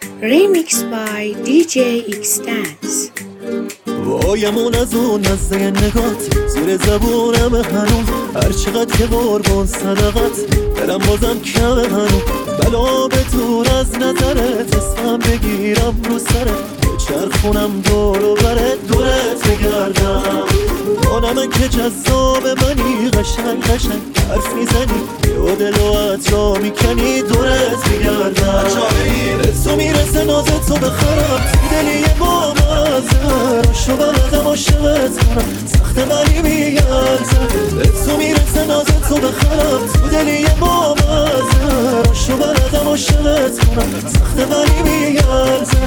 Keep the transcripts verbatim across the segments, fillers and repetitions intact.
Remixed by دی جی X-Dance. وایمون از اون نزده نگات زیر زبونم هنوز، هر چقدر که قربان صدقت دلم بازم کمه هنوز. بلا به دور از نظرت اسمم بگیرم رو سرت، چرخونم دور و برت دورت بگردم. آنمه که جذاب منی، قشنگ قشنگ حرف میزنی و دلوات را میکنی، دورت بگردم. به تو میرسه نازت تو بخرم، تو دلی با مزه شو بلدم عاشقت کنم، سخت ولی میارزه. به تو میرسه نازت تو بخرم، تو دلی با مزه شو بلدم عاشقت کنم، سخت ولی میارزه.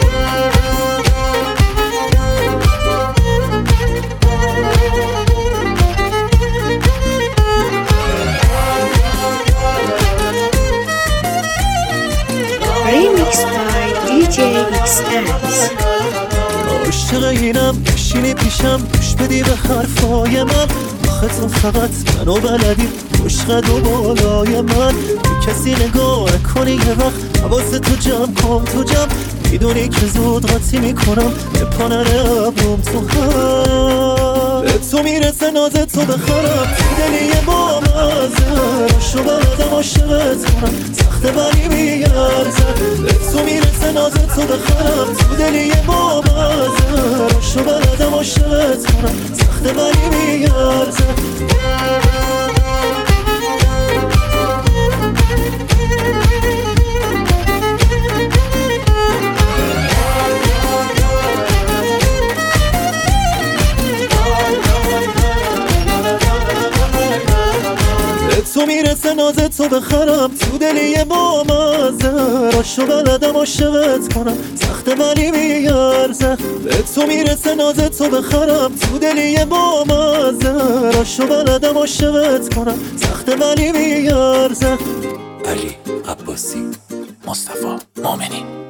Remixed by دی جی X-Dance. عاشق اینم بشینی پیشم گوش بدی به حرفای من، آخه تو فقط منو بلدی عشقت و بالای من. بی کسی نگاه کنی یه وقت حواست تو جمع کن تو جمع، میدونی که زود قاطی میکنم به پانره ابروم تو هم. به تو میرسه نازت تو بخرم، تو دلی با مزه شو بلدم عاشقت کنم، سخت ولی میارزه. به تو میرسه نازت تو بخرم، تو دلی با مزه شو بلدم عاشقت کنم، سخت ولی میارزه. تو میرسه نازت تو بخرم، تو دلی با مزه راشو بلدم عاشقت کنم، سخت ولی میارزه. به تو میرسه نازت تو بخرم، تو دلی با مزه راشو بلدم عاشقت کنم، سخت ولی میارزه. علی عباسی، مصطفی مومنی.